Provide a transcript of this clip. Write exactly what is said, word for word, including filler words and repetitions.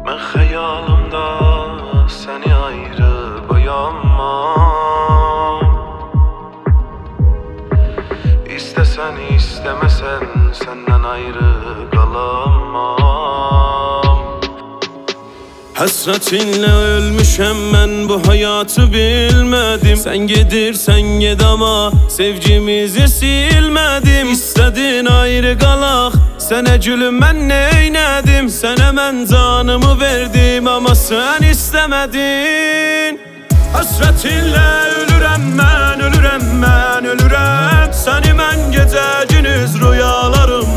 Ben xəyalımda səni ayrı qoyamam. İstəsən istəməsən səndən ayrı qalamam. Həsrətinlə ölmüşəm mən, bu hayatı bilmədim. Sən gedirsən ged ama sevgimizi silmədim. İstədin ayrı qalaq, sənə gülüm mən neynədim? Sənə mən canımı verdim ama sən istəmədin. Həsrətinlə ölürəm mən, ölürəm mən, ölürəm. Səni mən gecə gündüz rüyalarım